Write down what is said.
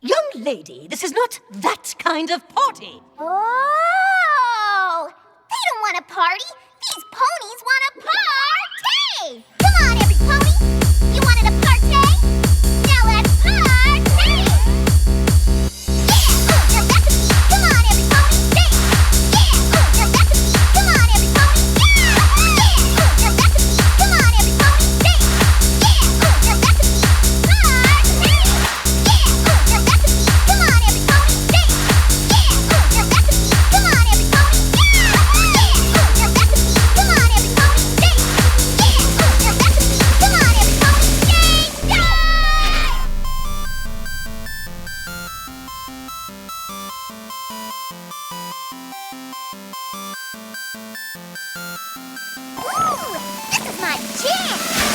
Young lady, this is not that kind of party. Oh! They don't want a party. These ponies want a party! Come on, every pony! You wanted a party? Now let's party! Yeah! Your recipe! Come on, every pony! Sing! Yeah! Your recipe! Come on, every pony! Yeah! Your recipe! Come on, every pony! Sing! Yeah! Your recipe! Party! Yeah! Your recipe! Come on, every pony! Sing! Yeah! Your recipe! Come on, every pony! Yeah! Your recipe! Come on, every pony! Sing! Yeah! Your recipe! Come on, every pony! Sing! Yeah! Ooh, this is my jam!